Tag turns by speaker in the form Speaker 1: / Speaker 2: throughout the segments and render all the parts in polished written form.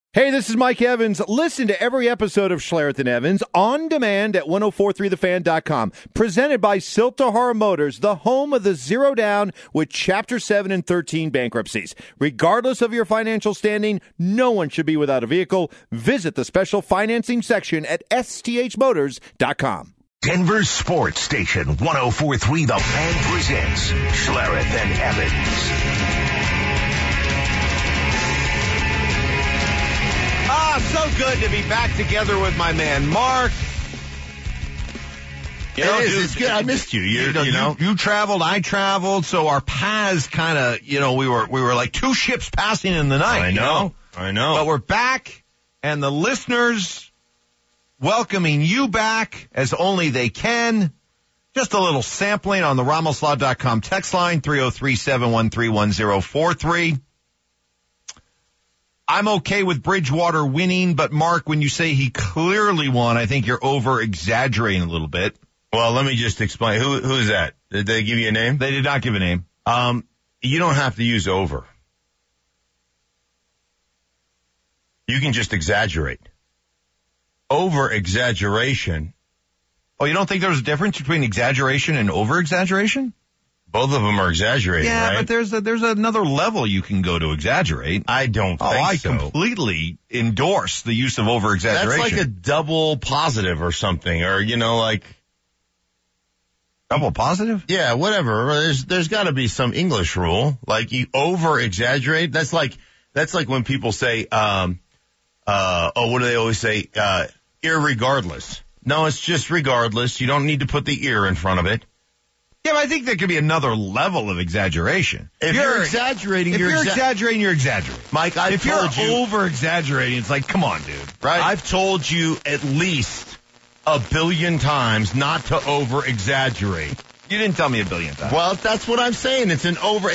Speaker 1: Hey, this is Mike Evans. Listen to every episode of Schlereth and Evans on demand at 1043thefan.com. Presented by Siltahara Motors, the home of the zero down with Chapter 7 and 13 bankruptcies. Regardless of your financial standing, no one should be without a vehicle. Visit the special financing section at sthmotors.com.
Speaker 2: Denver Sports Station 1043 The Fan presents Schlereth and Evans.
Speaker 3: So good to be back together with my man, Mark.
Speaker 4: You know, it's good. I missed you.
Speaker 3: You traveled, I traveled, so our paths kind of, we were like two ships passing in the night.
Speaker 4: I know.
Speaker 3: But we're back, and the listeners welcoming you back as only they can. Just a little sampling on the RamosLaw.com text line, 303-713-1043. I'm okay with Bridgewater winning, but Mark, when you say he clearly won, I think you're over-exaggerating a little bit.
Speaker 4: Well, let me just explain. Who is that? Did they give you a name?
Speaker 3: They did not give a name.
Speaker 4: You don't have to use over. You can just exaggerate. Over-exaggeration.
Speaker 3: Oh, you don't think there's a difference between exaggeration and over-exaggeration?
Speaker 4: Both of them are exaggerating,
Speaker 3: yeah,
Speaker 4: right?
Speaker 3: But there's another level you can go to exaggerate.
Speaker 4: I don't think so.
Speaker 3: I completely endorse the use of over-exaggeration.
Speaker 4: That's like a double positive or something, or,
Speaker 3: double positive?
Speaker 4: Yeah, whatever. There's got to be some English rule. Like, you over-exaggerate. That's like when people say, what do they always say? Irregardless. No, it's just regardless. You don't need to put the ear in front of it.
Speaker 3: Yeah, but I think there could be another level of exaggeration.
Speaker 4: If you're exaggerating,
Speaker 3: you're exaggerating.
Speaker 4: Mike,
Speaker 3: if you're over-exaggerating, it's like, come on, dude. Right?
Speaker 4: I've told you at least 1 billion times not to over-exaggerate.
Speaker 3: You didn't tell me 1 billion times.
Speaker 4: Well, that's what I'm saying. It's an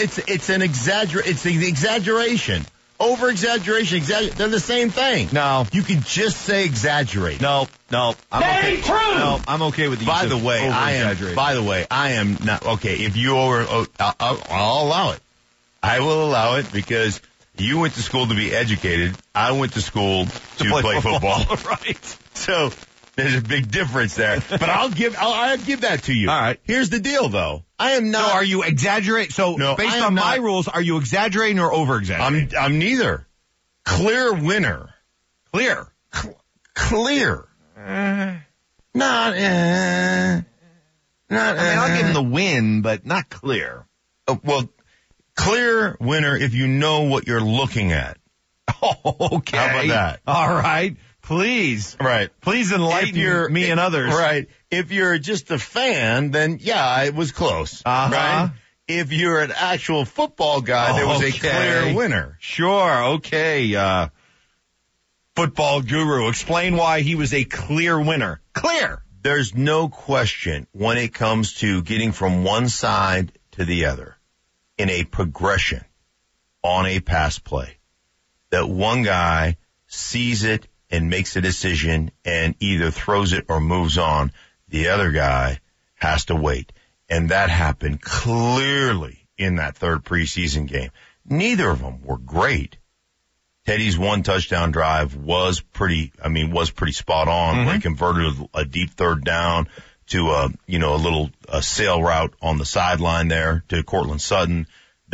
Speaker 4: exaggeration. Over-exaggeration, they're the same thing.
Speaker 3: No.
Speaker 4: You can just say exaggerate.
Speaker 3: No, I'm okay.
Speaker 4: True.
Speaker 3: No, I'm okay with the use
Speaker 4: By the way, I am not, okay, if you I'll allow it. I will allow it because you went to school to be educated. I went to school to play football.
Speaker 3: Right.
Speaker 4: So, there's a big difference there. But I'll give that to you.
Speaker 3: All right.
Speaker 4: Here's the deal, though. I am not.
Speaker 3: So are you exaggerating? So
Speaker 4: no,
Speaker 3: based on my rules, are you exaggerating or over-exaggerating?
Speaker 4: I'm neither. Clear winner.
Speaker 3: Clear.
Speaker 4: Clear. Not.
Speaker 3: I'll give him the win, but not clear.
Speaker 4: Well, clear winner if you know what you're looking at.
Speaker 3: Oh, okay.
Speaker 4: How about that?
Speaker 3: All right. Please.
Speaker 4: Right.
Speaker 3: Please enlighten me and others.
Speaker 4: Right. If you're just a fan, then yeah, it was close.
Speaker 3: Uh-huh.
Speaker 4: Right? If you're an actual football guy, there was a clear winner.
Speaker 3: Sure. Okay. Football guru, explain why he was a clear winner. Clear.
Speaker 4: There's no question when it comes to getting from one side to the other in a progression on a pass play that one guy sees it and makes a decision and either throws it or moves on. The other guy has to wait. And that happened clearly in that third preseason game. Neither of them were great. Teddy's one touchdown drive was pretty spot on. Where he converted a deep third down to a sail route on the sideline there to Cortland Sutton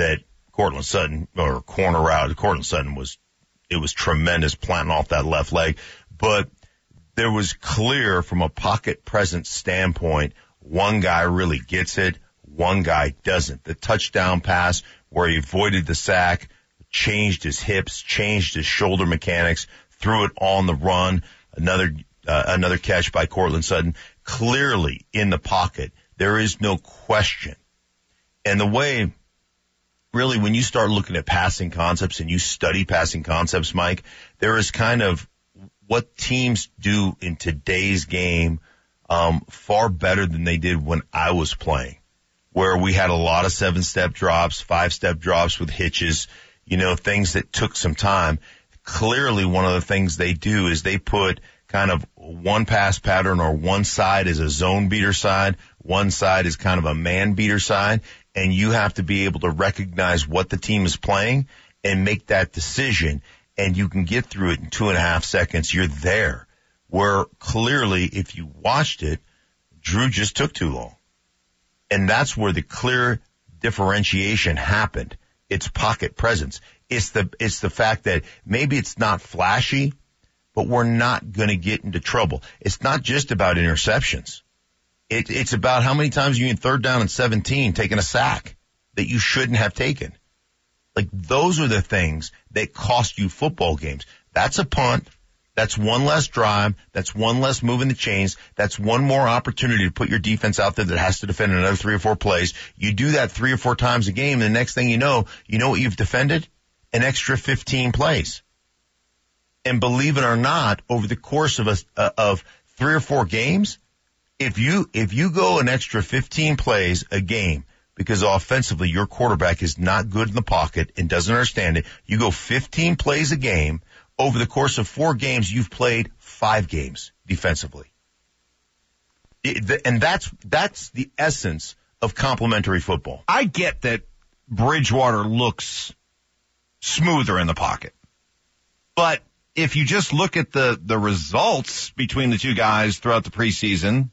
Speaker 4: corner route. Cortland Sutton was tremendous planting off that left leg, but there was clear from a pocket presence standpoint, one guy really gets it, one guy doesn't. The touchdown pass where he avoided the sack, changed his hips, changed his shoulder mechanics, threw it on the run, another catch by Cortland Sutton, clearly in the pocket. There is no question. And the way, really, when you start looking at passing concepts and you study passing concepts, Mike, there is kind of what teams do in today's game far better than they did when I was playing, where we had a lot of 7-step drops, 5-step drops with hitches, things that took some time. Clearly, one of the things they do is they put kind of one pass pattern, or one side is a zone beater side, one side is kind of a man beater side, and you have to be able to recognize what the team is playing and make that decision. and you can get through it in 2.5 seconds, you're there. Where clearly, if you watched it, Drew just took too long. And that's where the clear differentiation happened. It's pocket presence. It's the fact that maybe it's not flashy, but we're not going to get into trouble. It's not just about interceptions. It's about how many times you in 3rd down and 17 taking a sack that you shouldn't have taken. Like, those are the things that cost you football games. That's a punt. That's one less drive. That's one less moving the chains. That's one more opportunity to put your defense out there that has to defend another 3 or 4 plays. You do that 3 or 4 times a game, and the next thing you know what you've defended? An extra 15 plays. And believe it or not, over the course of 3 or 4 games, if you go an extra 15 plays a game because offensively your quarterback is not good in the pocket and doesn't understand it, you go 15 plays a game. Over the course of 4 games, you've played 5 games defensively. And that's the essence of complementary football.
Speaker 3: I get that Bridgewater looks smoother in the pocket. But if you just look at the results between the two guys throughout the preseason,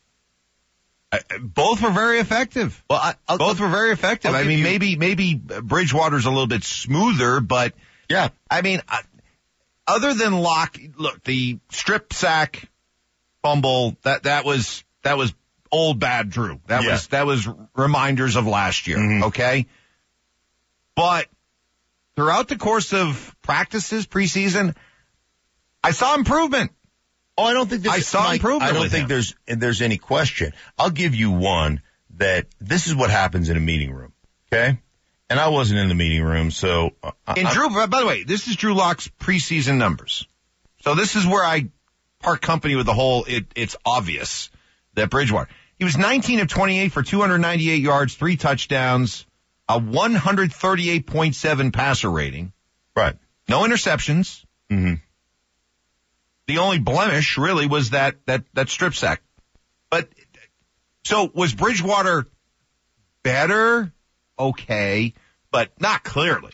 Speaker 3: both were very effective.
Speaker 4: Well,
Speaker 3: both were very effective. I mean, maybe Bridgewater's a little bit smoother, but
Speaker 4: yeah,
Speaker 3: I mean, other than Locke, look, the strip sack fumble, that was old bad Drew. That was reminders of last year, okay? But throughout the course of practices, preseason, I saw improvement.
Speaker 4: Oh, I don't think
Speaker 3: I saw improvement.
Speaker 4: I don't think there's any question. I'll give you one that this is what happens in a meeting room, okay? And I wasn't in the meeting room, so...
Speaker 3: Drew, by the way, this is Drew Lock's preseason numbers. So this is where I part company with the whole, it's obvious that Bridgewater. He was 19 of 28 for 298 yards, 3 touchdowns, a 138.7 passer rating.
Speaker 4: Right.
Speaker 3: No interceptions.
Speaker 4: Mm-hmm.
Speaker 3: The only blemish, really, was that strip sack. But, so was Bridgewater better? Okay, but not clearly.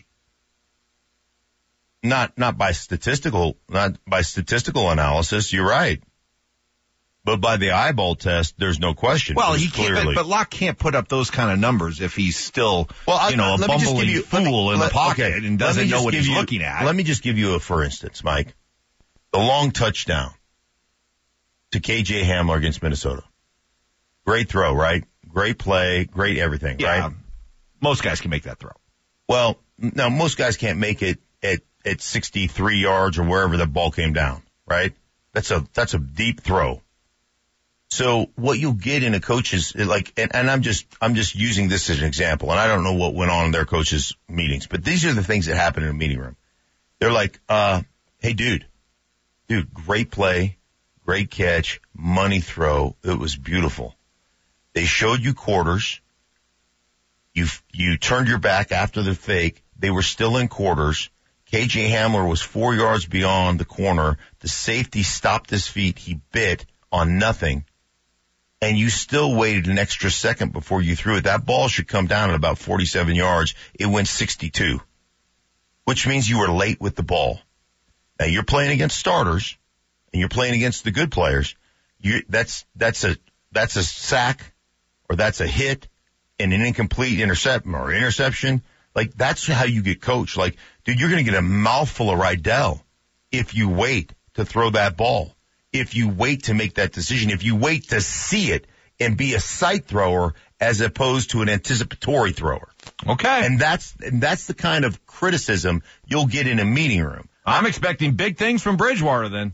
Speaker 4: Not by statistical analysis, you're right. But by the eyeball test, there's no question.
Speaker 3: Well, he can't, but Locke can't put up those kind of numbers if he's still, a bumbling fool in the pocket and doesn't know what he's looking at.
Speaker 4: Let me just give you for instance, Mike. The long touchdown to KJ Hamler against Minnesota. Great throw, right? Great play, great everything, right?
Speaker 3: Most guys can make that throw.
Speaker 4: Well, no, most guys can't make it at 63 yards or wherever the ball came down, right? That's a deep throw. So what you'll get in a coach's, and I'm just using this as an example, and I don't know what went on in their coaches' meetings, but these are the things that happen in a meeting room. They're like, hey, dude, great play, great catch, money throw. It was beautiful. They showed you quarters. You turned your back after the fake. They were still in quarters. KJ Hamler was 4 yards beyond the corner. The safety stopped his feet. He bit on nothing. And you still waited an extra second before you threw it. That ball should come down at about 47 yards. It went 62, which means you were late with the ball. Now you're playing against starters and you're playing against the good players. That's a sack or that's a hit and an incomplete interception. Like, that's how you get coached. Like, dude, you're going to get a mouthful of Rydell if you wait to throw that ball, if you wait to make that decision, if you wait to see it and be a sight thrower as opposed to an anticipatory thrower.
Speaker 3: Okay.
Speaker 4: And that's the kind of criticism you'll get in a meeting room.
Speaker 3: I'm expecting big things from Bridgewater then.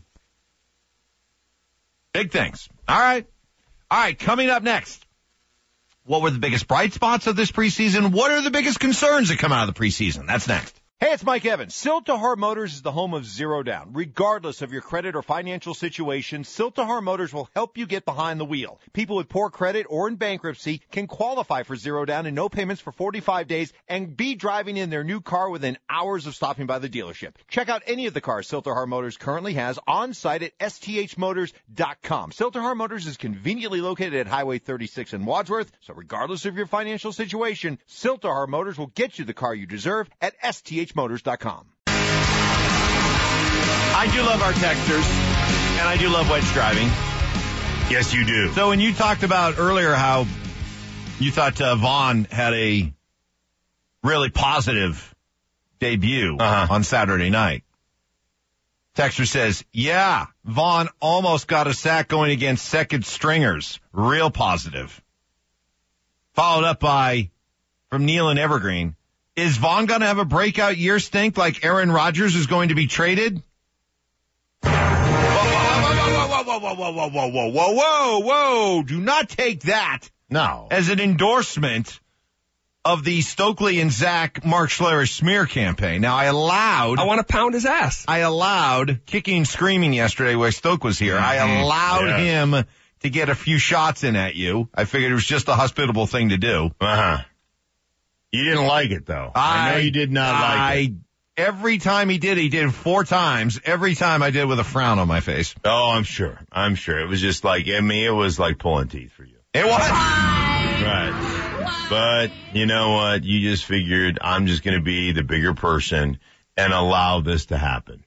Speaker 3: Big things. All right, coming up next. What were the biggest bright spots of this preseason? What are the biggest concerns that come out of the preseason? That's next.
Speaker 1: Hey, it's Mike Evans. Siltahar Motors is the home of Zero Down. Regardless of your credit or financial situation, Siltahar Motors will help you get behind the wheel. People with poor credit or in bankruptcy can qualify for Zero Down and no payments for 45 days and be driving in their new car within hours of stopping by the dealership. Check out any of the cars Siltahar Motors currently has on site at sthmotors.com. Siltahar Motors is conveniently located at Highway 36 in Wadsworth, so regardless of your financial situation, Siltahar Motors will get you the car you deserve at sthmotors.com.
Speaker 3: I do love our texters, and I do love wedge driving.
Speaker 4: Yes, you do.
Speaker 3: So when you talked about earlier how you thought Vaughn had a really positive debut on Saturday night, texter says, yeah, Vaughn almost got a sack going against second stringers. Real positive. Followed up by, from Neil and Evergreen, is Vaughn going to have a breakout year, Stink, like Aaron Rodgers is going to be traded? Whoa. Do not take that as an endorsement of the Stokely and Zach Mark Schlereth smear campaign. Now, I want to pound his ass. I allowed kicking and screaming yesterday where Stoke was here. I allowed him to get a few shots in at you. I figured it was just a hospitable thing to do.
Speaker 4: You didn't like it, though. I know you did not like it.
Speaker 3: Every time he did 4 times. Every time I did with a frown on my face.
Speaker 4: Oh, I'm sure. It was just like, it was like pulling teeth for you.
Speaker 3: It was.
Speaker 4: Right. But you know what? You just figured I'm just going to be the bigger person and allow this to happen.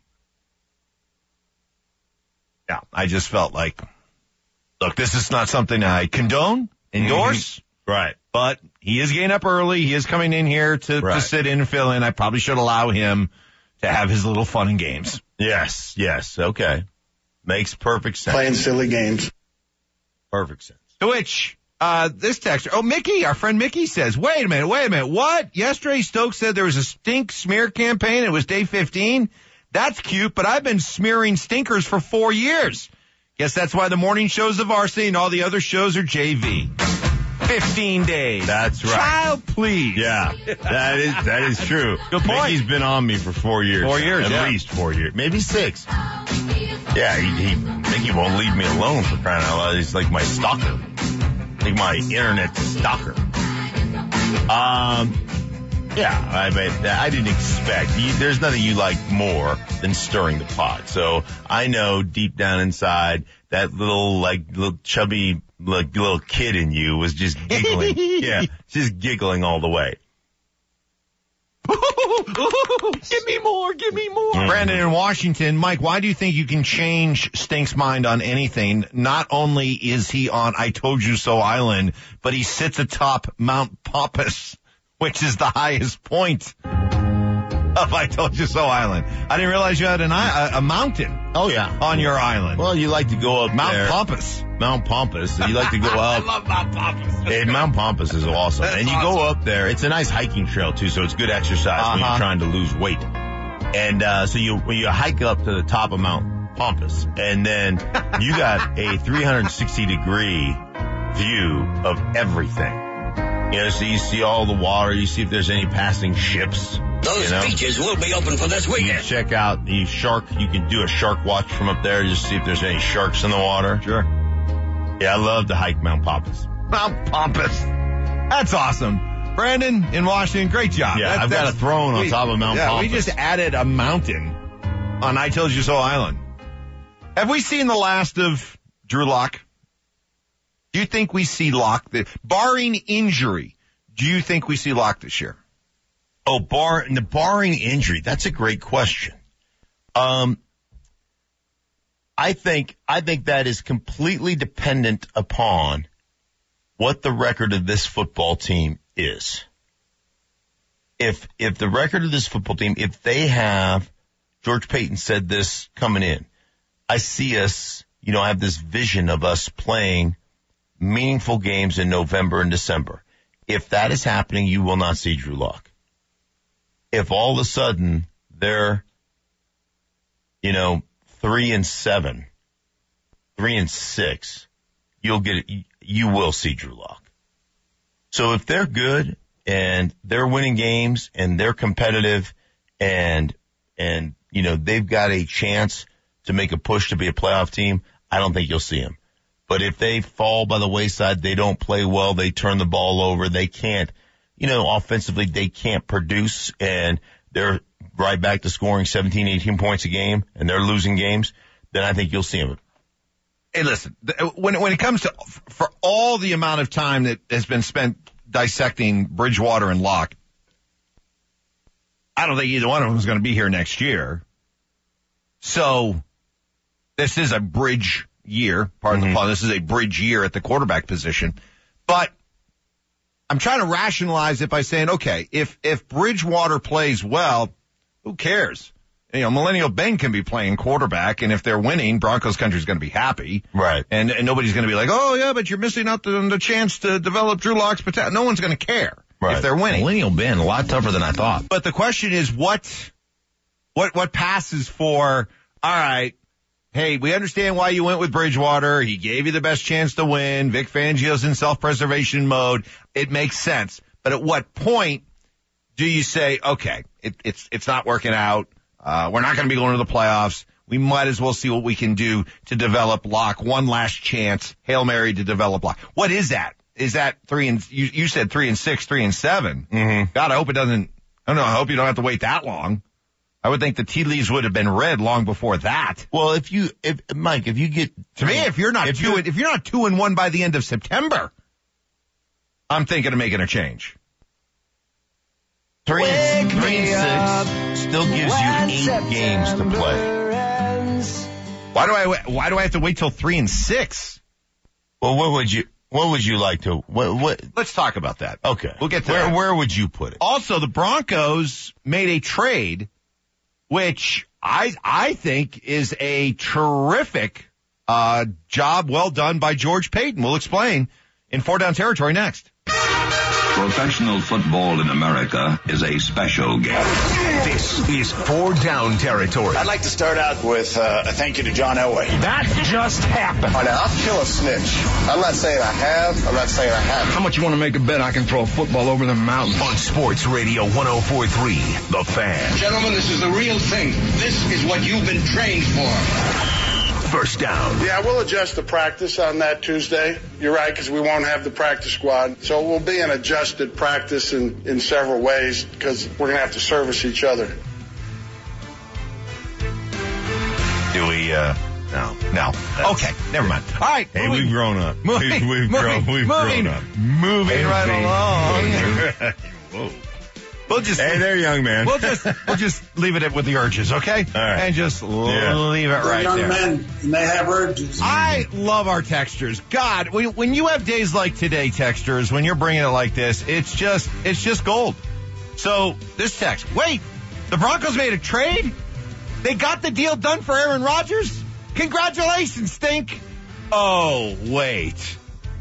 Speaker 3: Yeah, I just felt like, look, this is not something I condone, endorse.
Speaker 4: Right.
Speaker 3: But he is getting up early. He is coming in here to sit in and fill in. I probably should allow him to have his little fun and games.
Speaker 4: Yes. Okay. Makes perfect sense.
Speaker 5: Playing silly games.
Speaker 4: Perfect sense.
Speaker 3: To which, this texter, Mickey, our friend Mickey says, wait a minute. What? Yesterday Stokes said there was a stink smear campaign. It was day 15. That's cute, but I've been smearing stinkers for 4 years. Guess that's why the morning show's the varsity and all the other shows are JV. 15 days.
Speaker 4: That's right.
Speaker 3: Child, please.
Speaker 4: Yeah, that is true.
Speaker 3: Good point.
Speaker 4: Mickey's been on me for 4 years.
Speaker 3: 4 years,
Speaker 4: At least 4 years. Maybe 6. Yeah, Mickey won't leave me alone for crying out loud. He's like my stalker. Like my internet stalker. Yeah, I didn't expect. There's nothing you like more than stirring the pot. So I know deep down inside that little chubby little kid in you was just giggling. Yeah, just giggling all the way.
Speaker 3: Give me more. Mm-hmm. Brandon in Washington. Mike, why do you think you can change Stink's mind on anything? Not only is he on I Told You So Island, but he sits atop Mount Pompous, which is the highest point of I Told You So Island. I didn't realize you had a mountain.
Speaker 4: Oh, yeah.
Speaker 3: On your island.
Speaker 4: Well, you like to go up
Speaker 3: Mount
Speaker 4: there.
Speaker 3: Pompous.
Speaker 4: Mount Pompous. So you like to go up.
Speaker 3: I love Mount Pompous.
Speaker 4: And Mount Pompous is awesome.
Speaker 3: That's
Speaker 4: and you
Speaker 3: awesome.
Speaker 4: go up there. It's a nice hiking trail, too, so it's good exercise when you're trying to lose weight. And so when you hike up to the top of Mount Pompous, and then you got a 360-degree view of everything. You know, so you see all the water. You see if there's any passing ships.
Speaker 6: Those beaches will be open for this weekend.
Speaker 4: You check out the shark. You can do a shark watch from up there just to see if there's any sharks in the water.
Speaker 3: Sure.
Speaker 4: Yeah, I love to hike Mount Pompous.
Speaker 3: Mount Pompous. That's awesome. Brandon in Washington, great job.
Speaker 4: Yeah, I've got a throne on top of Mount Pompous.
Speaker 3: We just added a mountain on I Told You So Island. Have we seen the last of Drew Lock? Do you think we see Lock, barring injury, do you think we see Lock this year?
Speaker 4: Oh, barring injury, that's a great question. I think that is completely dependent upon what the record of this football team is. If the record of this football team, if they have, George Payton said this coming in, I see us, have this vision of us playing meaningful games in November and December. If that is happening, you will not see Drew Lock. If all of a sudden they're, 3-7, 3-6, you will see Drew Lock. So if they're good and they're winning games and they're competitive and they've got a chance to make a push to be a playoff team, I don't think you'll see him. But if they fall by the wayside, they don't play well, they turn the ball over, they can't, offensively they can't produce and they're right back to scoring 17, 18 points a game and they're losing games, then I think you'll see them.
Speaker 3: Hey, listen, when it comes to, for all the amount of time that has been spent dissecting Bridgewater and Locke, I don't think either one of them is going to be here next year. So this is a bridge year, pardon the pun. This is a bridge year at the quarterback position. But I'm trying to rationalize it by saying, okay, if Bridgewater plays well, who cares? You know, Millennial Ben can be playing quarterback, and if they're winning, Broncos country is going to be happy.
Speaker 4: Right.
Speaker 3: And nobody's going to be like, oh, yeah, but you're missing out the chance to develop Drew Lock's potential. No one's going to care if they're winning.
Speaker 5: Millennial Ben, a lot tougher than I thought.
Speaker 3: But the question is, what passes for, all right, hey, we understand why you went with Bridgewater. He gave you the best chance to win. Vic Fangio's in self-preservation mode. It makes sense. But at what point do you say, okay, it's not working out. We're not going to be going to the playoffs. We might as well see what we can do to develop Lock. One last chance. Hail Mary to develop Lock. What is that? Is that you said 3-6, 3-7.
Speaker 4: Mm-hmm.
Speaker 3: God, I hope it doesn't, I don't know. I hope you don't have to wait that long. I would think the tea leaves would have been read long before that.
Speaker 4: Well, Mike, if you get
Speaker 3: to me, if you're not 2-1 by the end of September, I'm thinking of making a change.
Speaker 4: 3-6 still gives you 8 games to play.
Speaker 3: Why do I have to wait till 3-6?
Speaker 4: Well, what would you like to? What?
Speaker 3: Let's talk about that.
Speaker 4: Okay,
Speaker 3: we'll get to that.
Speaker 4: Where would you put it?
Speaker 3: Also, the Broncos made a trade, which I think is a terrific job well done by George Payton. We'll explain in 4 Down Territory next.
Speaker 7: Professional football in America is a special game.
Speaker 2: This is 4 Down Territory.
Speaker 8: I'd like to start out with a thank you to John Elway.
Speaker 2: That just happened.
Speaker 9: All right, now, I'll kill a snitch. I'm not saying I have. I'm not saying I haven't.
Speaker 5: How much you want to make a bet I can throw a football over the mountain?
Speaker 2: On Sports Radio 104.3, The Fan.
Speaker 8: Gentlemen, this is the real thing. This is what you've been trained for.
Speaker 2: First down.
Speaker 9: Yeah, we'll adjust the practice on that Tuesday. You're right, because we won't have the practice squad. So it will be an adjusted practice in several ways, because we're going to have to service each other.
Speaker 3: Do we, no. Okay, never mind. All right.
Speaker 4: Hey, we've grown up. We've grown up.
Speaker 3: Moving right along.
Speaker 4: Whoa.
Speaker 3: We'll just,
Speaker 4: hey there, young man.
Speaker 3: We'll just leave it with the urges, okay?
Speaker 4: All right.
Speaker 3: And just leave it right
Speaker 9: young
Speaker 3: there.
Speaker 9: Men, and they have urges.
Speaker 3: I love our textures. God, when you have days like today, textures, when you're bringing it like this, it's just gold. So this text, wait, the Broncos made a trade? They got the deal done for Aaron Rodgers? Congratulations, Stink. Oh, wait.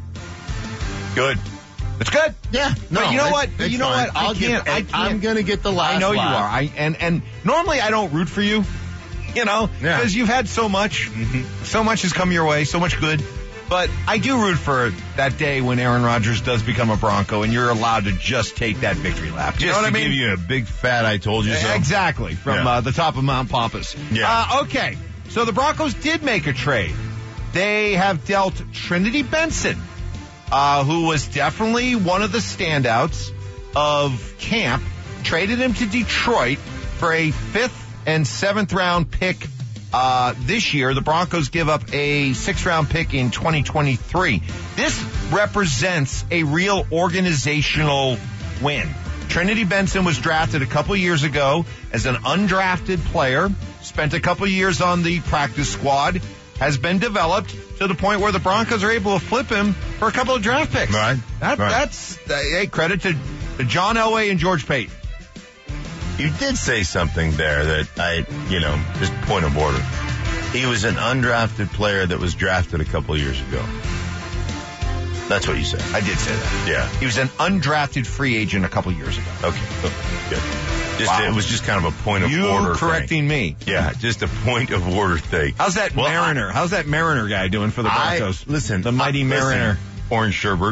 Speaker 3: Good. It's good.
Speaker 4: Yeah. No,
Speaker 3: but you know what?
Speaker 4: It's
Speaker 3: you know
Speaker 4: fine.
Speaker 3: what? I can't.
Speaker 4: I'm going to get the last
Speaker 3: I know
Speaker 4: laugh.
Speaker 3: you are. And normally I don't root for you, because you've had so much.
Speaker 4: Mm-hmm.
Speaker 3: So much has come your way, so much good. But I do root for that day when Aaron Rodgers does become a Bronco and you're allowed to just take that victory lap. You know what I mean?
Speaker 4: Give you a big fat I told you so.
Speaker 3: Exactly. From the top of Mount Pompous.
Speaker 4: Yeah.
Speaker 3: Okay. So the Broncos did make a trade. They have dealt Trinity Benson, who was definitely one of the standouts of camp, traded him to Detroit for a 5th and 7th round pick this year. The Broncos give up a 6th round pick in 2023. This represents a real organizational win. Trinity Benson was drafted a couple years ago as an undrafted player, spent a couple years on the practice squad, has been developed to the point where the Broncos are able to flip him for a couple of draft picks.
Speaker 4: Right.
Speaker 3: That's credit to John Elway and George Payton.
Speaker 4: You did say something there that just point of order. He was an undrafted player that was drafted a couple of years ago. That's what you said.
Speaker 3: I did say that.
Speaker 4: Yeah.
Speaker 3: He was an undrafted free agent a couple years ago.
Speaker 4: Okay. Good. It was just kind of a point of order.
Speaker 3: You correcting me.
Speaker 4: Yeah, just a point of order thing.
Speaker 3: How's that Mariner? How's that Mariner guy doing for the Broncos?
Speaker 4: The
Speaker 3: mighty Mariner.
Speaker 4: Orange Sherbert.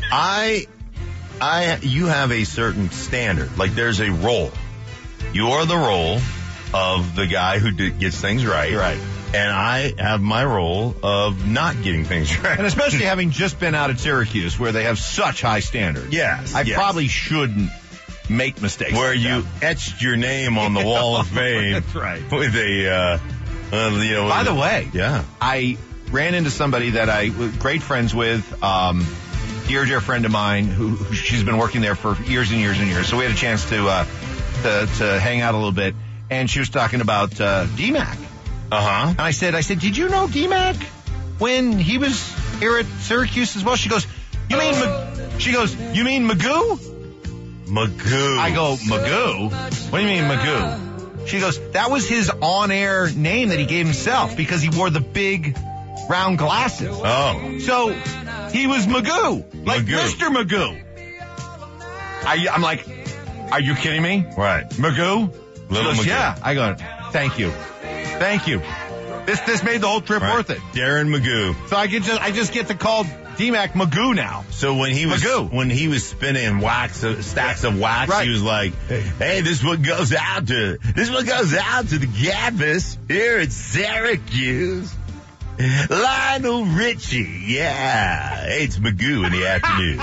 Speaker 4: You have a certain standard. Like there's a role. You are the role of the guy who gets things right.
Speaker 3: Right.
Speaker 4: And I have my role of not getting things right.
Speaker 3: And especially having just been out at Syracuse where they have such high standards.
Speaker 4: Yes.
Speaker 3: I probably shouldn't make mistakes.
Speaker 4: Where
Speaker 3: like
Speaker 4: you
Speaker 3: that.
Speaker 4: etched your name on the wall of fame.
Speaker 3: That's right.
Speaker 4: With a,
Speaker 3: By the way, I ran into somebody that I was great friends with, dear friend of mine who she's been working there for years and years and years. So we had a chance to hang out a little bit. And she was talking about DMAC. And I said, did you know D-Mac when he was here at Syracuse as well? She goes, you mean Magoo?
Speaker 4: Magoo.
Speaker 3: I go, Magoo? What do you mean Magoo? She goes, that was his on-air name that he gave himself because he wore the big round glasses.
Speaker 4: Oh.
Speaker 3: So he was Magoo, like
Speaker 4: Magoo.
Speaker 3: Mr. Magoo. I'm like, are you kidding me?
Speaker 4: Right.
Speaker 3: Magoo?
Speaker 4: Little
Speaker 3: She goes,
Speaker 4: Magoo.
Speaker 3: yeah. I go, thank you. This made the whole trip worth it.
Speaker 4: Darren Magoo.
Speaker 3: So I just get to call D-Mac Magoo now.
Speaker 4: So when he was spinning stacks of wax,
Speaker 3: Right.
Speaker 4: he was like, "Hey, this one goes out to the campus here at Syracuse. Lionel Richie, yeah. Hey, it's Magoo in the afternoon."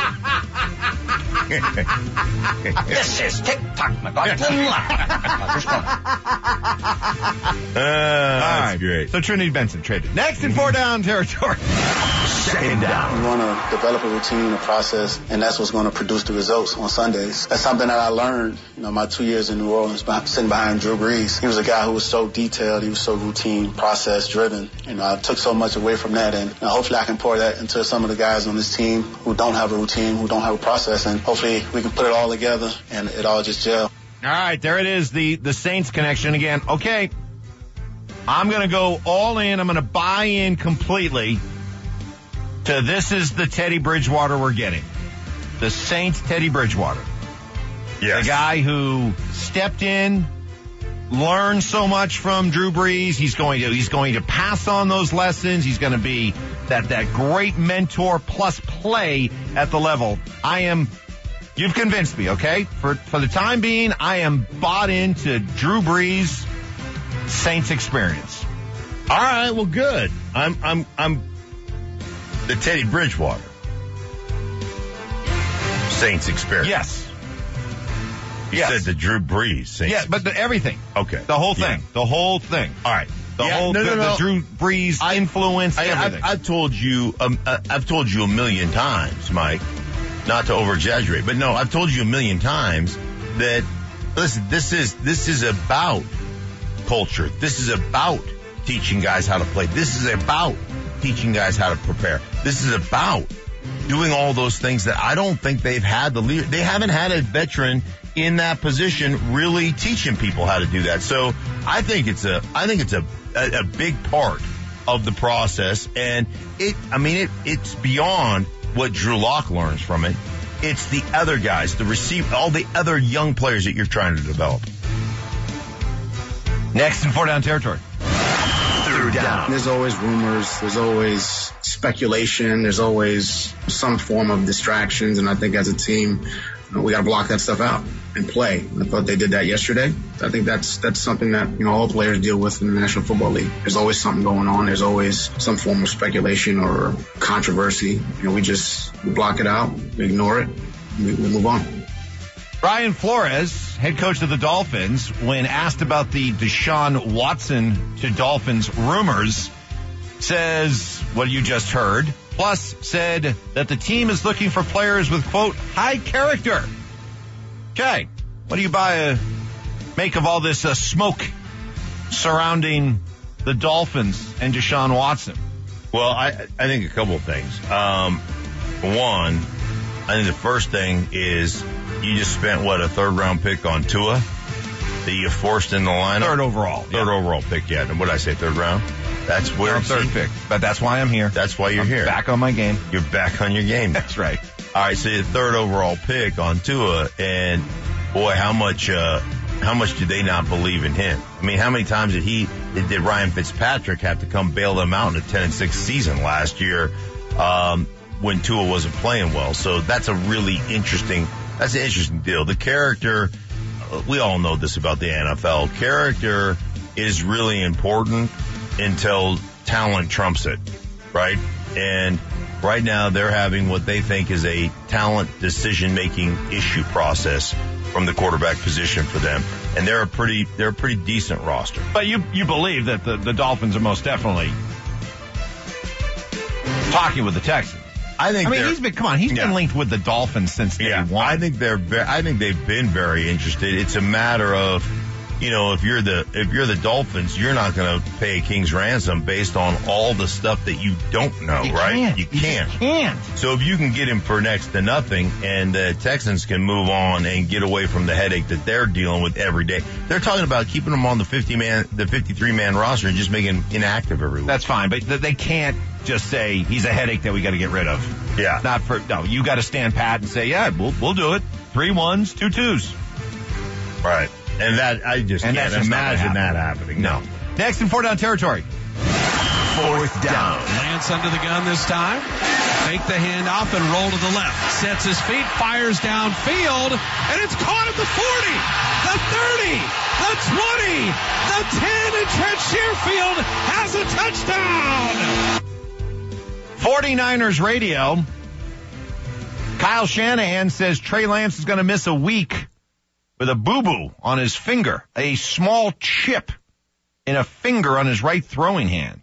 Speaker 6: This is TikTok, McLaughlin.
Speaker 4: That's great.
Speaker 3: So Trinity Benson traded. Next in 4 down territory.
Speaker 4: Second down.
Speaker 10: We want to develop a routine, a process, and that's what's going to produce the results on Sundays. That's something that I learned, my 2 years in New Orleans, sitting behind Drew Brees. He was a guy who was so detailed. He was so routine, process driven. I took so much away from that, and hopefully I can pour that into some of the guys on this team who don't have a routine, who don't have a process, and hopefully we can put it all together and it all just gel.
Speaker 3: All right, there it is, the Saints connection again. Okay, I'm going to go all in. I'm going to buy in completely to this is the Teddy Bridgewater we're getting. The Saints Teddy Bridgewater.
Speaker 4: Yes.
Speaker 3: The guy who stepped in, learned so much from Drew Brees. He's going to pass on those lessons. He's going to be that great mentor plus play at the level. You've convinced me, okay? For the time being, I am bought into Drew Brees' Saints experience.
Speaker 4: All right, well, good. I'm the Teddy Bridgewater Saints experience.
Speaker 3: Yes.
Speaker 4: You said the Drew Brees Saints.
Speaker 3: Yeah, but everything.
Speaker 4: Okay.
Speaker 3: The whole thing.
Speaker 4: Yeah.
Speaker 3: The whole thing.
Speaker 4: All right.
Speaker 3: The Drew Brees influence, everything.
Speaker 4: I've told you a million times, Mike, not to over-exaggerate, but no, I've told you a million times that, listen, this is about culture. This is about teaching guys how to play. This is about teaching guys how to prepare. This is about doing all those things that I don't think they've had they haven't had a veteran in that position really teaching people how to do that. So I think it's a big part of the process, and it's beyond what Drew Lock learns from it. It's the other guys, all the other young players that you're trying to develop.
Speaker 3: Next in 4 down territory.
Speaker 4: Third down.
Speaker 10: There's always rumors. There's always speculation. There's always some form of distractions. And I think as a team, we got to block that stuff out and play. I thought they did that yesterday. I think that's something that, all players deal with in the National Football League. There's always something going on. There's always some form of speculation or controversy. We block it out, we ignore it, we move on.
Speaker 3: Brian Flores, head coach of the Dolphins, when asked about the Deshaun Watson to Dolphins rumors, says what you just heard, plus said that the team is looking for players with, quote, high character. Okay, what do you make of all this smoke surrounding the Dolphins and Deshaun Watson?
Speaker 4: Well, I think a couple of things. One, I think the first thing is you just spent, a third-round pick on Tua that you forced in the lineup?
Speaker 3: Third overall.
Speaker 4: Overall pick, yeah. What did I say, third round? That's where
Speaker 3: third pick. But that's why I'm here.
Speaker 4: That's why you're here.
Speaker 3: Back on my game.
Speaker 4: You're back on your game.
Speaker 3: That's right.
Speaker 4: All right, so your third overall pick on Tua, and boy, how much did they not believe in him? I mean, how many times did Ryan Fitzpatrick have to come bail them out in a 10-6 season last year when Tua wasn't playing well? So that's an interesting deal. The character, we all know this about the NFL. Character is really important until talent trumps it, right? And right now they're having what they think is a talent decision-making issue process from the quarterback position for them. And they're a pretty decent roster.
Speaker 3: But you believe that the Dolphins are most definitely talking with the Texans. He's been linked with the Dolphins since day one.
Speaker 4: I think they've been very interested. It's a matter of, if you're the Dolphins, you're not going to pay a king's ransom based on all the stuff that you don't know, right? You can't. So if you can get him for next to nothing, and the Texans can move on and get away from the headache that they're dealing with every day, they're talking about keeping him on the 53-man roster and just making him inactive every week.
Speaker 3: That's fine, but they can't just say he's a headache that we got to get rid of.
Speaker 4: Yeah.
Speaker 3: You got to stand pat and say, yeah, we'll do it. 3 1s, 2 2s.
Speaker 4: Right. And that, I just can't imagine that happening.
Speaker 3: No. Next in 4 down territory.
Speaker 4: 4th down.
Speaker 11: Lance under the gun this time. Fake the handoff and roll to the left. Sets his feet, fires downfield, and it's caught at the 40, the 30, the 20, the 10, and Trent Sherfield has a touchdown.
Speaker 3: 49ers radio. Kyle Shanahan says Trey Lance is going to miss a week with a boo-boo on his finger, a small chip in a finger on his right throwing hand.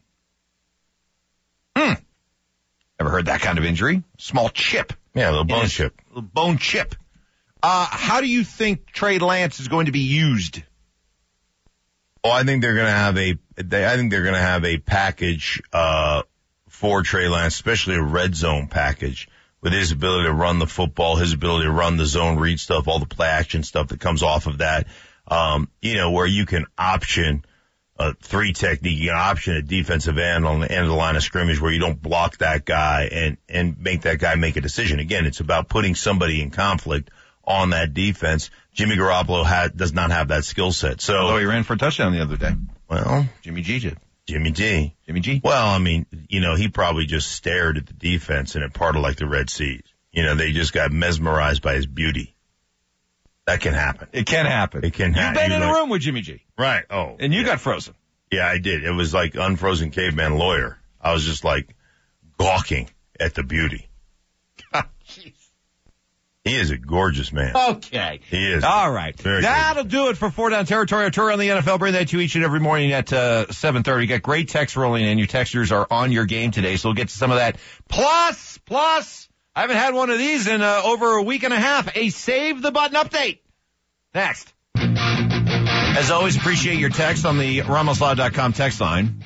Speaker 3: Ever heard that kind of injury? Small chip.
Speaker 4: Yeah, a little bone chip.
Speaker 3: Little bone chip. How do you think Trey Lance is going to be used?
Speaker 4: Oh, I think they're going to have a package for Trey Lance, especially a red zone package, with his ability to run the football, his ability to run the zone read stuff, all the play action stuff that comes off of that. Where you can option a 3 technique, you can option a defensive end on the end of the line of scrimmage where you don't block that guy and make that guy make a decision. Again, it's about putting somebody in conflict on that defense. Jimmy Garoppolo does not have that skill set. So,
Speaker 3: although he ran for a touchdown the other day.
Speaker 4: Well,
Speaker 3: Jimmy G did.
Speaker 4: Jimmy G. Well, I mean, he probably just stared at the defense and it parted like the Red Sea. They just got mesmerized by his beauty. That can happen.
Speaker 3: It can happen.
Speaker 4: It can happen.
Speaker 3: You've been in a room with Jimmy G.
Speaker 4: Right. Oh.
Speaker 3: And you got frozen.
Speaker 4: Yeah, I did. It was like Unfrozen Caveman Lawyer. I was just like gawking at the beauty.
Speaker 3: Jeez.
Speaker 4: He is a gorgeous man.
Speaker 3: Okay.
Speaker 4: He is.
Speaker 3: All right. That'll do it for 4 down territory. Our tour on the NFL. Bring that to you each and every morning at 7:30. Got great texts rolling in. Your texters are on your game today, so we'll get to some of that. Plus, I haven't had one of these in over a week and a half. A Save the Button update. Next. As always, appreciate your text on the RamosLaw.com text line.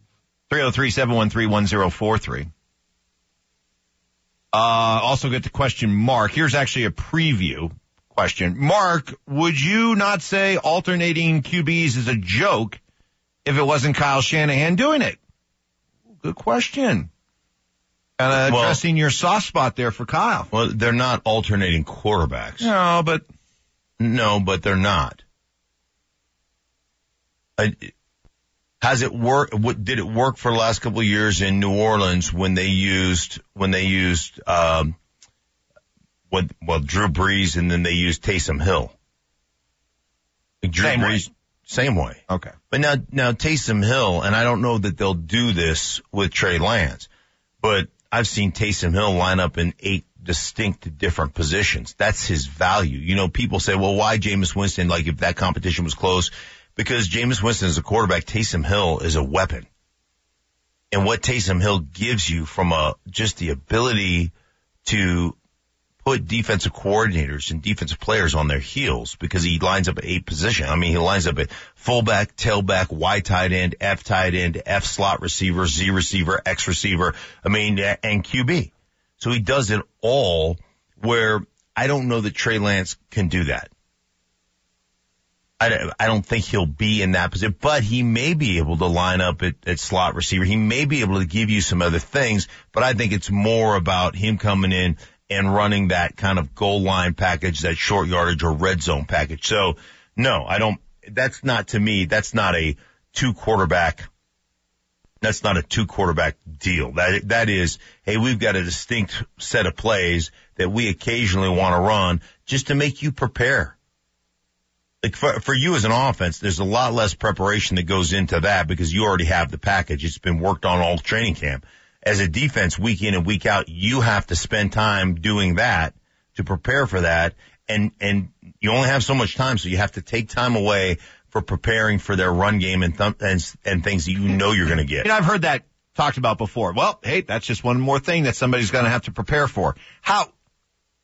Speaker 3: 303-713-1043. Also get the question, Mark. Here's actually a preview question. Mark, would you not say alternating QBs is a joke if it wasn't Kyle Shanahan doing it? Good question. And addressing your soft spot there for Kyle.
Speaker 4: Well, they're not alternating quarterbacks.
Speaker 3: No, but
Speaker 4: they're not. Has it worked? Did it work for the last couple of years in New Orleans when they used Drew Brees and then they used Taysom Hill? Same way.
Speaker 3: Okay.
Speaker 4: But now Taysom Hill, and I don't know that they'll do this with Trey Lance, but I've seen Taysom Hill line up in 8 distinct different positions. That's his value. People say, well, why Jameis Winston? Like if that competition was close. Because Jameis Winston is a quarterback, Taysom Hill is a weapon. And what Taysom Hill gives you from just the ability to put defensive coordinators and defensive players on their heels, because he lines up at 8 positions. I mean, he lines up at fullback, tailback, Y tight end, F tight end, F slot receiver, Z receiver, X receiver, and QB. So he does it all, where I don't know that Trey Lance can do that. I don't think he'll be in that position, but he may be able to line up at slot receiver. He may be able to give you some other things, but I think it's more about him coming in and running that kind of goal line package, that short yardage or red zone package. So no, that's not, to me, that's not a 2 quarterback deal. That is, hey, we've got a distinct set of plays that we occasionally want to run just to make you prepare. Like for you as an offense, there's a lot less preparation that goes into that because you already have the package. It's been worked on all training camp. As a defense, week in and week out, you have to spend time doing that to prepare for that. And you only have so much time, so you have to take time away for preparing for their run game and things that you're going to get.
Speaker 3: I've heard that talked about before. Well, hey, that's just one more thing that somebody's going to have to prepare for. How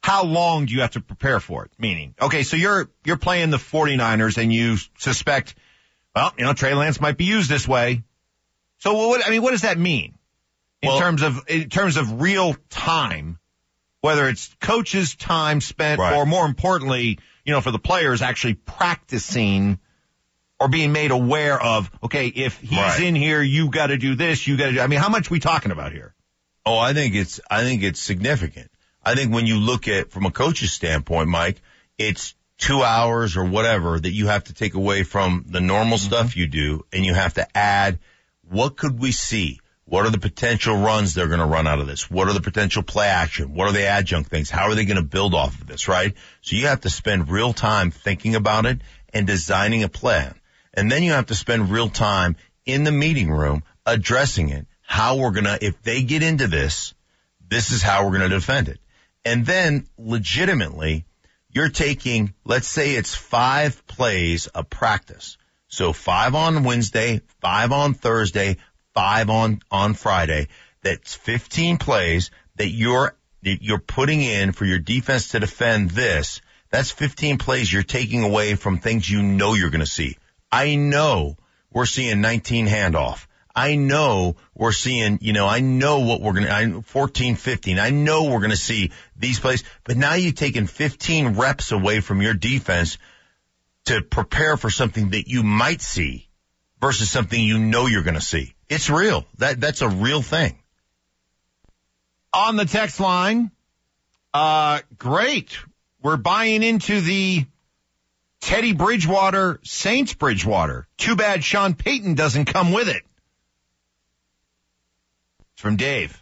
Speaker 3: how long do you have to prepare for it? Meaning, okay, so you're playing the 49ers and you suspect, well, Trey Lance might be used this way. So what does that mean in terms of real time, whether it's coaches' time spent or more importantly, for the players actually practicing or being made aware of, okay, if he's in here, you got to do this, you got to do, how much are we talking about here?
Speaker 4: Oh, I think it's significant. I think when you look at, from a coach's standpoint, Mike, it's 2 hours or whatever that you have to take away from the normal stuff you do, and you have to add, what could we see? What are the potential runs they're going to run out of this? What are the potential play action? What are the adjunct things? How are they going to build off of this, right? So you have to spend real time thinking about it and designing a plan. And then you have to spend real time in the meeting room addressing it. How we're going to, if they get into this is how we're going to defend it. And then legitimately, you're taking, let's say it's 5 plays of practice. So 5 on Wednesday, 5 on Thursday, 5 on Friday. That's 15 plays that you're putting in for your defense to defend this. That's 15 plays you're taking away from things you're going to see. I know we're seeing 19 handoff. I know we're seeing, I know what we're going to, 14, 15. I know we're going to see these plays, but now you've taken 15 reps away from your defense to prepare for something that you might see versus something you're going to see. It's real. That's a real thing.
Speaker 3: On the text line, great. We're buying into the Teddy Bridgewater, Saints Bridgewater. Too bad Sean Payton doesn't come with it. It's from Dave.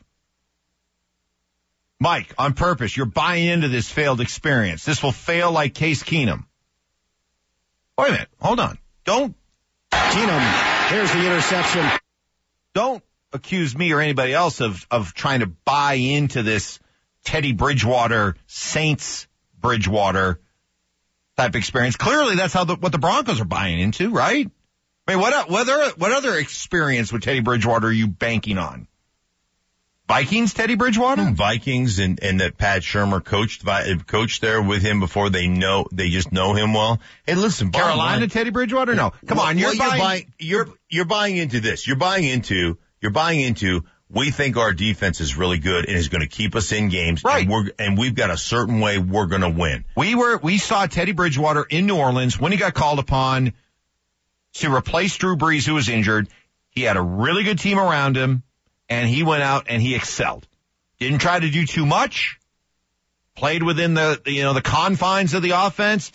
Speaker 3: Mike, on purpose, you're buying into this failed experience. This will fail like Case Keenum. Wait a minute. Hold on. Don't.
Speaker 12: Keenum, here's the interception.
Speaker 3: Don't accuse me or anybody else of trying to buy into this Teddy Bridgewater, Saints Bridgewater type experience. Clearly, that's what the Broncos are buying into, right? What other experience with Teddy Bridgewater are you banking on? Vikings, Teddy Bridgewater?
Speaker 4: Vikings and that Pat Shurmur coached there with him before they just know him well. Hey, listen,
Speaker 3: Carolina, Teddy Bridgewater? No. Come on, you're
Speaker 4: buying into this. You're buying into we think our defense is really good and is going to keep us in games.
Speaker 3: Right.
Speaker 4: And we've got a certain way we're going to win.
Speaker 3: We saw Teddy Bridgewater in New Orleans when he got called upon to replace Drew Brees, who was injured. He had a really good team around him. And he went out and he excelled. Didn't try to do too much. Played within the confines of the offense.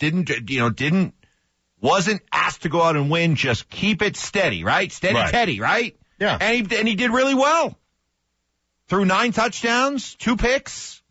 Speaker 3: Wasn't asked to go out and win. Just keep it steady, right? Steady Teddy, right?
Speaker 4: Yeah.
Speaker 3: And he did really well. Threw 9 touchdowns, 2 picks.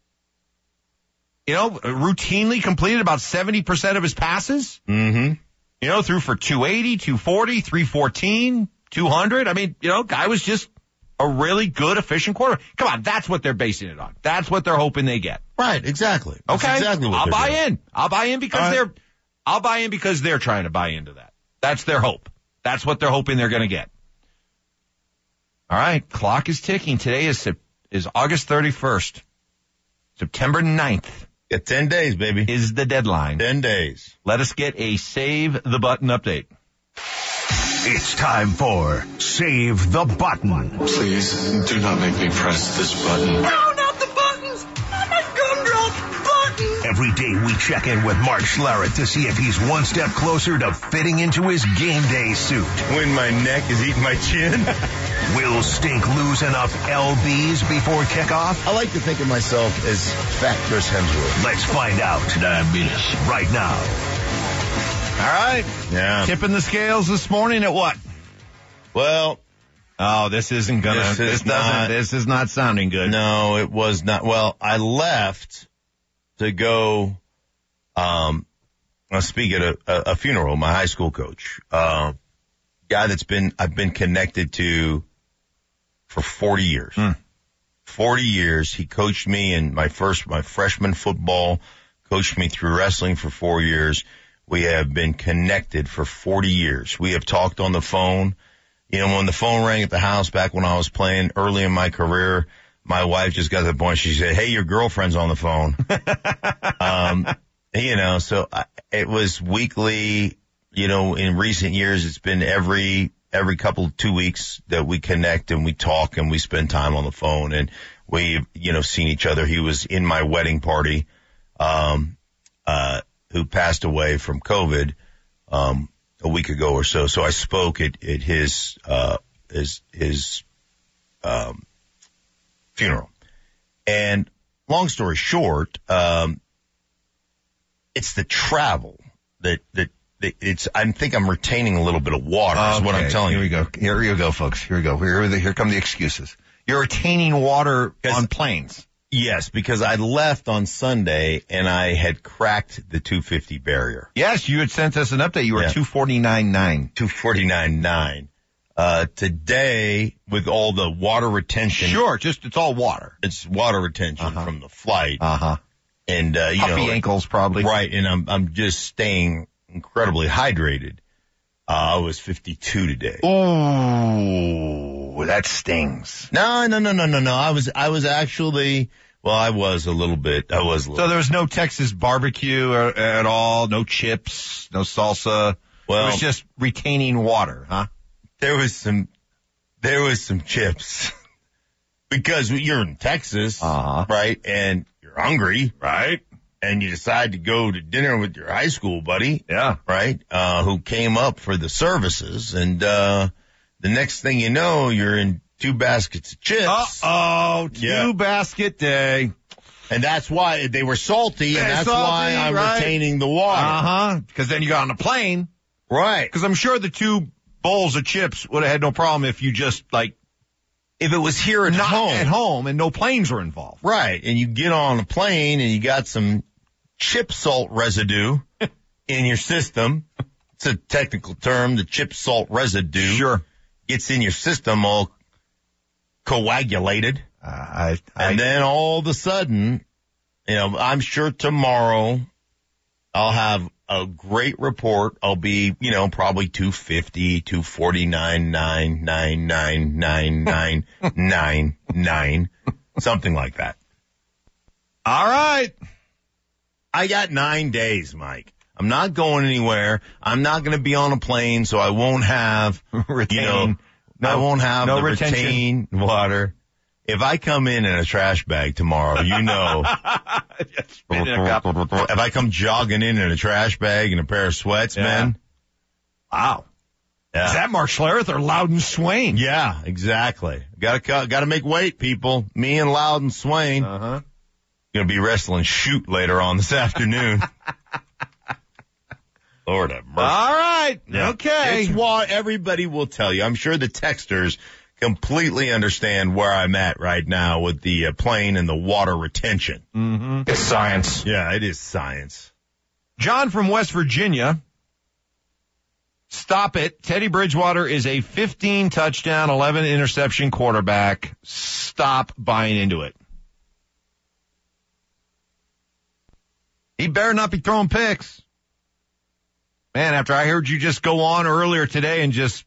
Speaker 3: Routinely completed about 70% of his passes.
Speaker 4: Mm-hmm.
Speaker 3: Threw for 280, 240, 314, 200. Guy was just a really good, efficient quarterback. Come on, that's what they're basing it on. That's what they're hoping they get.
Speaker 4: Right, exactly. That's
Speaker 3: okay,
Speaker 4: exactly what
Speaker 3: I'll
Speaker 4: they're
Speaker 3: buy
Speaker 4: doing.
Speaker 3: in. I'll buy in because they're trying to buy into that. That's their hope. That's what they're hoping they're going to get. All right, clock is ticking. Today is August 31st. September 9th.
Speaker 4: Yeah, 10 days, baby.
Speaker 3: Is the deadline.
Speaker 4: 10 days.
Speaker 3: Let us get a Save the Button update.
Speaker 2: It's time for Save the Button.
Speaker 13: Please, do not make me press this button.
Speaker 6: No, not the buttons! Not my gumdrop button!
Speaker 2: Every day we check in with Mark Schlereth to see if he's one step closer to fitting into his game day suit.
Speaker 4: When my neck is eating my chin.
Speaker 2: Will Stink lose enough LBs before kickoff?
Speaker 4: I like to think of myself as Fat Chris Hemsworth.
Speaker 2: Let's find out. Diabetes. Right now.
Speaker 3: All right.
Speaker 4: Yeah.
Speaker 3: Tipping the scales this morning at what?
Speaker 4: Well.
Speaker 3: Oh, this isn't gonna, this is not sounding good.
Speaker 4: No, it was not. Well, I left to go, I'll speak at a funeral, my high school coach, guy I've been connected to for 40 years. 40 years. He coached me in my freshman football, coached me through wrestling for 4 years. We have been connected for 40 years. We have talked on the phone. When the phone rang at the house back when I was playing early in my career, my wife just got to the point she said, "Hey, your girlfriend's on the phone." So it was weekly. In recent years, it's been every 2 weeks that we connect and we talk and we spend time on the phone, and we've, seen each other. He was in my wedding party, who passed away from COVID, a week ago or so. So I spoke at his funeral. And long story short, it's the travel that I think I'm retaining a little bit of water is what I'm telling you.
Speaker 3: Here you go, folks. Here we go. Here come the excuses. You're retaining water on planes.
Speaker 4: Yes, because I left on Sunday and I had cracked the 250 barrier.
Speaker 3: Yes, you had sent us an update. You were 249.9.
Speaker 4: 249.9. Today, with all the water retention.
Speaker 3: Sure, it's all water.
Speaker 4: It's water retention from the flight. And,
Speaker 3: puffy ankles probably.
Speaker 4: Right, and I'm just staying incredibly hydrated. I was 52 today.
Speaker 3: Ooh, that stings.
Speaker 4: No. I was actually, I was a little bit. So
Speaker 3: there was no Texas barbecue at all, no chips, no salsa. Well, it was just retaining water, huh?
Speaker 4: There was some chips because you're in Texas, right? And you're hungry,
Speaker 3: right?
Speaker 4: And you decide to go to dinner with your high school buddy.
Speaker 3: Yeah.
Speaker 4: Right. Who came up for the services. And, the next thing you know, you're in 2 baskets of chips.
Speaker 3: Two basket day.
Speaker 4: And that's why they were salty. And that's why I'm retaining the water.
Speaker 3: Because then you got on a plane.
Speaker 4: Right.
Speaker 3: Because I'm sure the 2 bowls of chips would have had no problem if you just
Speaker 4: if it was here at
Speaker 3: home and no planes were involved.
Speaker 4: Right. And you get on a plane and you got some chip salt residue in your system. It's a technical term, the chip salt residue.
Speaker 3: Sure.
Speaker 4: Gets in your system all coagulated. And then all of a sudden, I'm sure tomorrow I'll have a great report. I'll be, probably 250, 249.9999999, something like that.
Speaker 3: All right.
Speaker 4: I got 9 days, Mike. I'm not going anywhere. I'm not going to be on a plane, so I won't have, I won't have the retained water. If I come in a trash bag tomorrow, if I come jogging in a trash bag and a pair of sweats, man.
Speaker 3: Wow.
Speaker 4: Yeah.
Speaker 3: Is that Mark Schlereth or Loudon Swain?
Speaker 4: Yeah, exactly. Gotta make weight, people. Me and Loudon Swain. Gonna be wrestling shoot later on this afternoon. Lord have mercy.
Speaker 3: All right.
Speaker 4: Yeah.
Speaker 3: Okay.
Speaker 4: It's what everybody will tell you. I'm sure the texters completely understand where I'm at right now with the plane and the water retention.
Speaker 3: Mm-hmm. It's science.
Speaker 4: Yeah, it is science.
Speaker 3: John from West Virginia. Stop it. Teddy Bridgewater is a 15 touchdown, 11 interception quarterback. Stop buying into it. He better not be throwing picks. Man, after I heard you just go on earlier today and just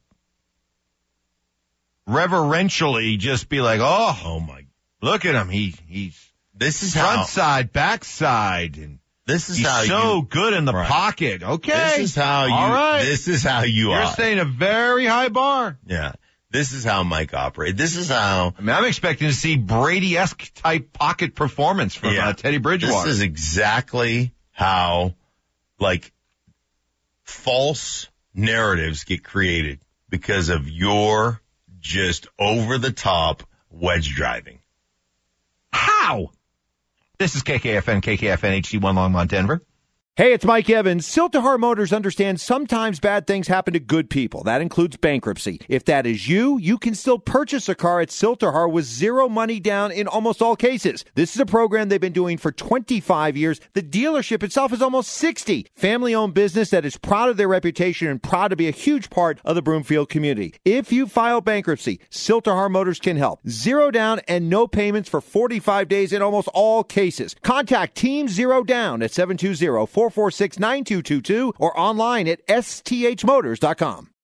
Speaker 3: reverentially just be like, oh my, look at him.
Speaker 4: This is
Speaker 3: front side, back side, and he's so good in the pocket. Okay.
Speaker 4: This is how you,
Speaker 3: all right.
Speaker 4: This is how
Speaker 3: You're setting a very high bar.
Speaker 4: Yeah. This is how Mike operates. This is how.
Speaker 3: I'm expecting to see Brady-esque type pocket performance from Teddy Bridgewater.
Speaker 4: This is exactly how, false narratives get created because of your just over-the-top wedge driving.
Speaker 3: How? This is KKFN HD1 Longmont, Denver.
Speaker 1: Hey, it's Mike Evans. Siltahar Motors understands sometimes bad things happen to good people. That includes bankruptcy. If that is you, you can still purchase a car at Siltahar with zero money down in almost all cases. This is a program they've been doing for 25 years. The dealership itself is almost 60. Family-owned business that is proud of their reputation and proud to be a huge part of the Broomfield community. If you file bankruptcy, Siltahar Motors can help. Zero down and no payments for 45 days in almost all cases. Contact Team Zero Down at 720-446-9222 or online at sthmotors.com.